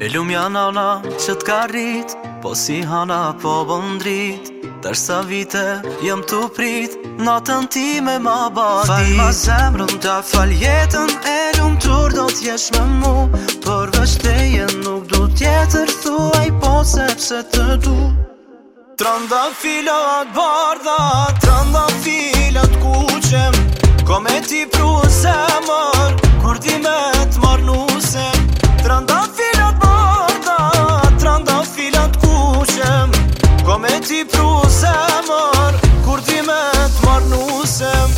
E lumja nana që t'ka rrit, po si hana po bëndrit. Dërsa vite jëm t'u prit, natën ti me ma bati. Fal ma zemrën ta fal jetën, e lumtur do t'jesh me mu. Përveç teje nuk du tjetër, thuaj po sepse të du. Trandafilat bardha, trandafilat kuqem, ko me ti pru zemër, kur ti me t'mar nusem. Trandafilat bardha, trandafilat kuqem, ko me ti pru zemër, kur ti me t'mar nusem.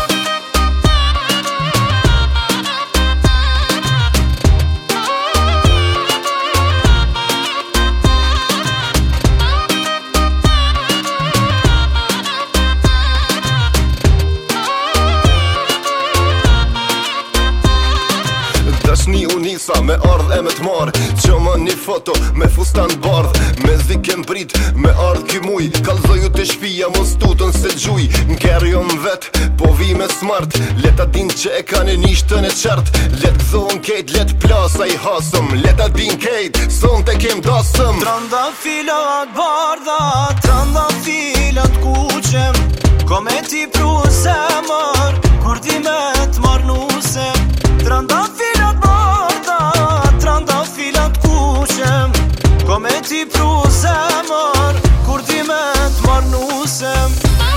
Dashni unisa me ardh e me t'marr, qoma një foto me fustan bardh. Me zik e mbrit me ardh ky muj, kallzoju të shpia mos tutën se gjuj. N'kerë jo m'vet, po vi me smart, leta din që e kanë nishtën e qart. Let gëzohën kejt, let plasa i hasëm, leta din kejt, son te kem dasëm. Trandafilat bardha, trandafilat kuqem, ko me ti pru zemër, kur ti me t'mar nusem. Trandafilat bardha, trandafilat kuqem, ko me ti pru zemër, kur ti me t'mar nusem.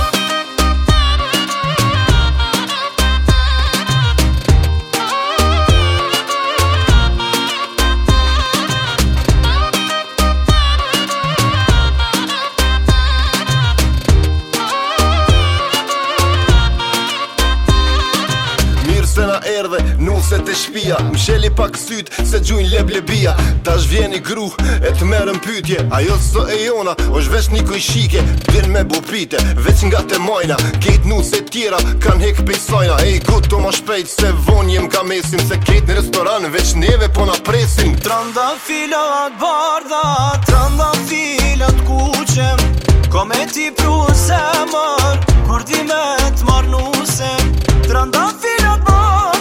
Se na erdhe nuset e shpia, msheli pak syt se gjujnë leblebia. Tash vjeni gru e t'merën pytje, ajo së e jona është veç një kujshike. Din me bupite, veç nga te majna, kejt nuset tjera kan hek pej sajna. Ej guto ma shpejt se von jem ka mesin, se kejt në restoran veç neve po na presin. Trandafilat bardha, trandafilat kuqem, ko me ti pru zemër, kur ti me t'mar nusem. Trandafilat bardha,